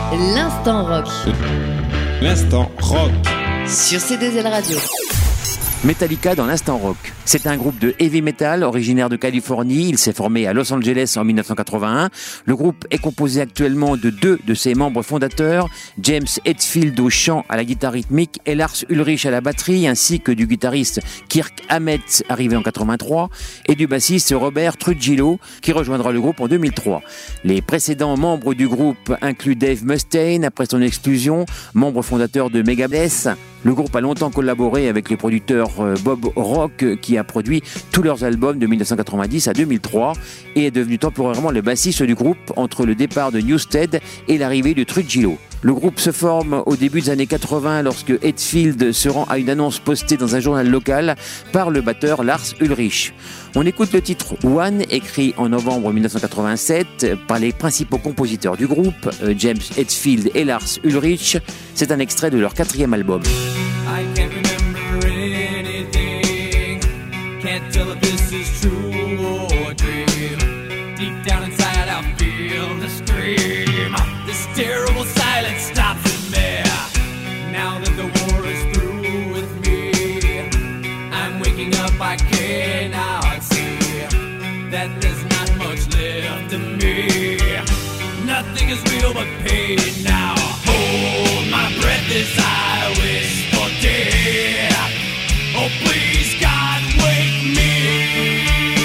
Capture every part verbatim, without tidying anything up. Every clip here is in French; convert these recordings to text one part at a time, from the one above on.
L'instant rock. L'instant rock. Sur C deux L Radio. Metallica dans l'instant rock. C'est un groupe de heavy metal originaire de Californie. Il s'est formé à Los Angeles en dix-neuf cent quatre-vingt-un. Le groupe est composé actuellement de deux de ses membres fondateurs, James Hetfield au chant, à la guitare rythmique et Lars Ulrich à la batterie, ainsi que du guitariste Kirk Hammett arrivé en quatre-vingt-trois et du bassiste Robert Trujillo qui rejoindra le groupe en deux mille trois. Les précédents membres du groupe incluent Dave Mustaine après son exclusion, membre fondateur de Megadeth. Le groupe a longtemps collaboré avec le producteur Bob Rock qui a produit tous leurs albums de dix-neuf cent quatre-vingt-dix à deux mille trois et est devenu temporairement le bassiste du groupe entre le départ de Newsted et l'arrivée de Trujillo. Le groupe se forme au début des années quatre-vingts lorsque Hetfield se rend à une annonce postée dans un journal local par le batteur Lars Ulrich. On écoute le titre One, écrit en novembre dix-neuf cent quatre-vingt-sept par les principaux compositeurs du groupe, James Hetfield et Lars Ulrich. C'est un extrait de leur quatrième album. I can't remember anything. Can't tell if this is true or a dream. Deep down inside I feel the scream. This terrible silence stops in me. Now that the war is through with me, I'm waking up, I cannot see that there's not much left of me. Nothing is real but pain now. Hold my breath as I wish for death. Oh please God, wake me.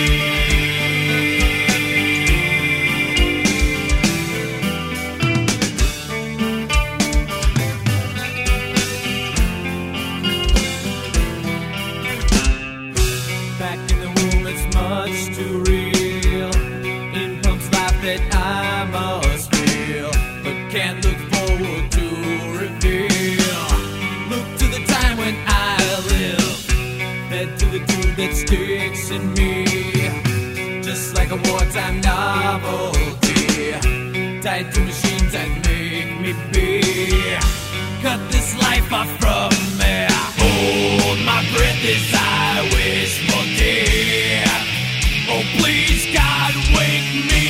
Back in the womb it's much too real. In Punk's life that I must feel, but can't look forward to reveal. Look to the time when I lived, fed to the tube that sticks in me, just like a wartime novelty, tied to machines that make me be. Cut this life off from me. Hold my breath as I wish for death. Oh please God, wake me.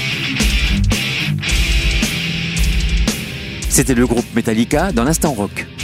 C'était le groupe Metallica dans l'instant rock.